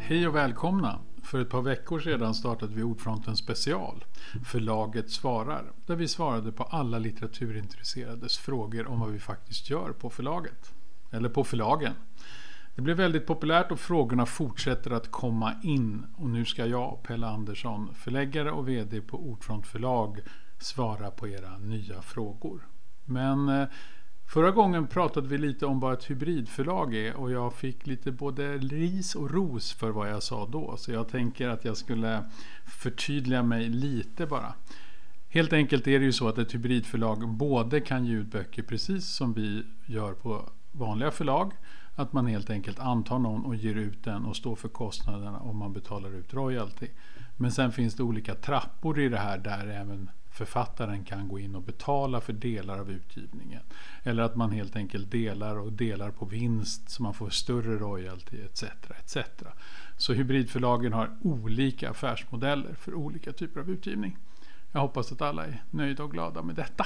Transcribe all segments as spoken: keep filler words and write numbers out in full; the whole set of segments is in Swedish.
Hej och välkomna! För ett par veckor sedan startade vi Ordfronten special, Förlaget svarar, där vi svarade på alla litteraturintresserades frågor om vad vi faktiskt gör på förlaget, eller på förlagen. Det blev väldigt populärt och frågorna fortsätter att komma in och nu ska jag, Pelle Andersson, förläggare och vd på Ordfront förlag, svara på era nya frågor. Men eh, förra gången pratade vi lite om vad ett hybridförlag är och jag fick lite både ris och ros för vad jag sa då. Så jag tänker att jag skulle förtydliga mig lite bara. Helt enkelt är det ju så att ett hybridförlag både kan ge ut böcker precis som vi gör på vanliga förlag. Att man helt enkelt antar någon och ger ut den och står för kostnaderna om man betalar ut royalty. Men sen finns det olika trappor i det här där även författaren kan gå in och betala för delar av utgivningen. Eller att man helt enkelt delar och delar på vinst så man får större royalty et cetera et cetera. Så hybridförlagen har olika affärsmodeller för olika typer av utgivning. Jag hoppas att alla är nöjda och glada med detta.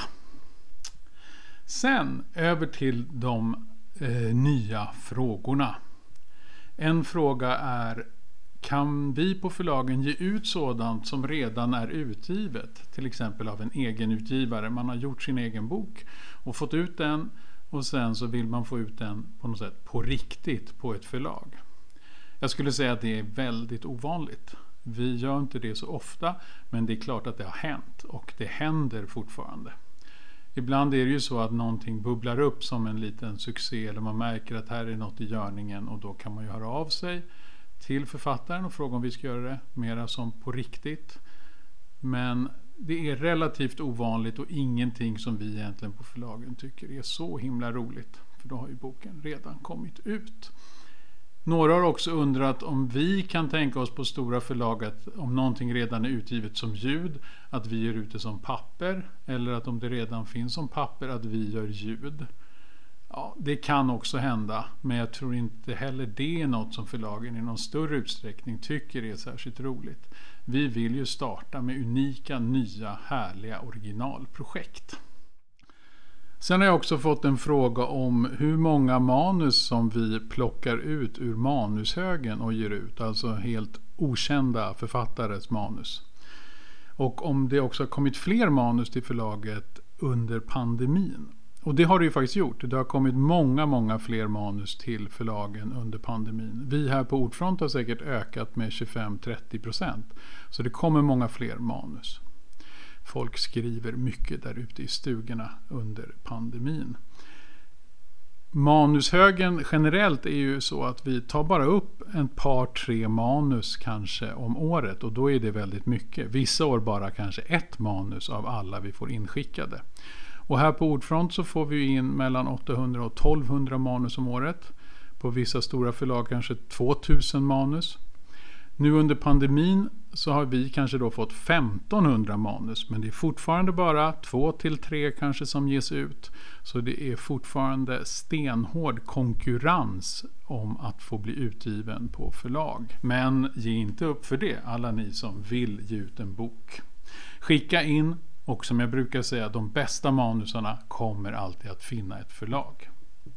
Sen över till de eh, nya frågorna. En fråga är: kan vi på förlagen ge ut sådant som redan är utgivet? Till exempel av en egen utgivare. Man har gjort sin egen bok och fått ut den och sen så vill man få ut den på något sätt på riktigt på ett förlag. Jag skulle säga att det är väldigt ovanligt. Vi gör inte det så ofta, men det är klart att det har hänt och det händer fortfarande. Ibland är det ju så att någonting bubblar upp som en liten succé eller man märker att här är något i görningen och då kan man ju höra av sig till författaren och fråga om vi ska göra det mera som på riktigt. Men det är relativt ovanligt och ingenting som vi egentligen på förlagen tycker är så himla roligt. För då har ju boken redan kommit ut. Några har också undrat om vi kan tänka oss på stora förlag att om någonting redan är utgivet som ljud att vi gör ut det som papper. Eller att om det redan finns som papper att vi gör ljud. Ja, det kan också hända, men jag tror inte heller det är något som förlagen i någon större utsträckning tycker är särskilt roligt. Vi vill ju starta med unika, nya, härliga originalprojekt. Sen har jag också fått en fråga om hur många manus som vi plockar ut ur manushögen och ger ut, alltså helt okända författares manus. Och om det också har kommit fler manus till förlaget under pandemin. Och det har det ju faktiskt gjort. Det har kommit många, många fler manus till förlagen under pandemin. Vi här på Ordfront har säkert ökat med tjugofem till trettio procent. Så det kommer många fler manus. Folk skriver mycket där ute i stugorna under pandemin. Manushögen generellt är ju så att vi tar bara upp ett par, tre manus kanske om året. Och då är det väldigt mycket. Vissa år bara kanske ett manus av alla vi får inskickade. Och här på Ordfront så får vi in mellan åttahundra och tolvhundra manus om året. På vissa stora förlag kanske tvåtusen manus. Nu under pandemin så har vi kanske då fått femtonhundra manus. Men det är fortfarande bara två till tre kanske som ges ut. Så det är fortfarande stenhård konkurrens om att få bli utgiven på förlag. Men ge inte upp för det, alla ni som vill ge ut en bok. Skicka in. Och som jag brukar säga, de bästa manusarna kommer alltid att finna ett förlag.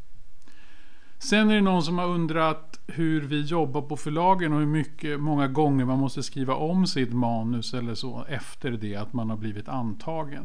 Sen är det någon som har undrat hur vi jobbar på förlagen och hur mycket, många gånger man måste skriva om sitt manus eller så efter det att man har blivit antagen.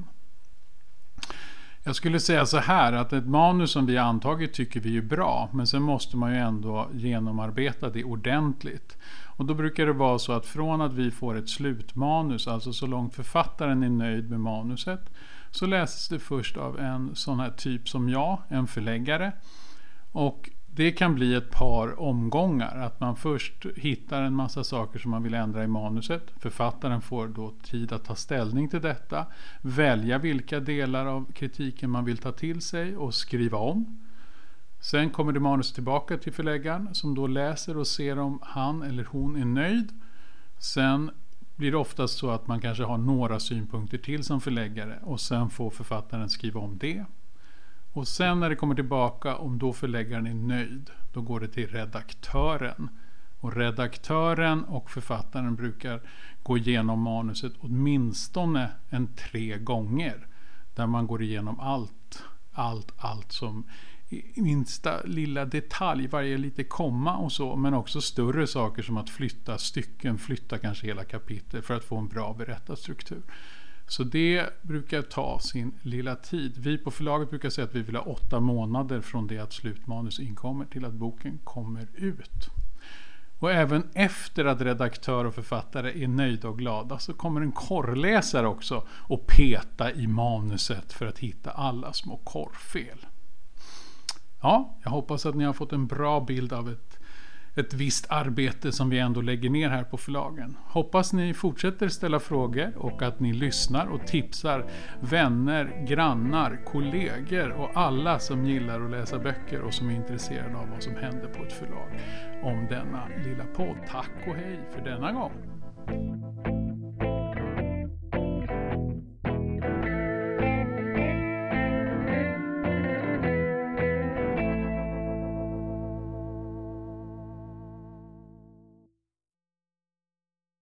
Jag skulle säga så här att ett manus som vi har antagit tycker vi är bra, men sen måste man ju ändå genomarbeta det ordentligt. Och då brukar det vara så att från att vi får ett slutmanus, alltså så långt författaren är nöjd med manuset, så läses det först av en sån här typ som jag, en förläggare. Och det kan bli ett par omgångar, att man först hittar en massa saker som man vill ändra i manuset. Författaren får då tid att ta ställning till detta, välja vilka delar av kritiken man vill ta till sig och skriva om. Sen kommer det manus tillbaka till förläggaren som då läser och ser om han eller hon är nöjd. Sen blir det oftast så att man kanske har några synpunkter till som förläggare och sen får författaren skriva om det. Och sen när det kommer tillbaka, om då förläggaren är nöjd, då går det till redaktören. Och redaktören och författaren brukar gå igenom manuset åtminstone en tre gånger. Där man går igenom allt, allt, allt som i minsta lilla detalj, varje lite komma och så, men också större saker som att flytta stycken, flytta kanske hela kapitel för att få en bra berättarstruktur. Så det brukar ta sin lilla tid. Vi på förlaget brukar säga att vi vill ha åtta månader från det att slutmanus inkommer till att boken kommer ut. Och även efter att redaktör och författare är nöjda och glada så kommer en korrläsare också och peta i manuset för att hitta alla små korrfel. Ja, jag hoppas att ni har fått en bra bild av ett, ett visst arbete som vi ändå lägger ner här på förlagen. Hoppas ni fortsätter ställa frågor och att ni lyssnar och tipsar vänner, grannar, kollegor och alla som gillar att läsa böcker och som är intresserade av vad som händer på ett förlag om denna lilla podd. Tack och hej för denna gång!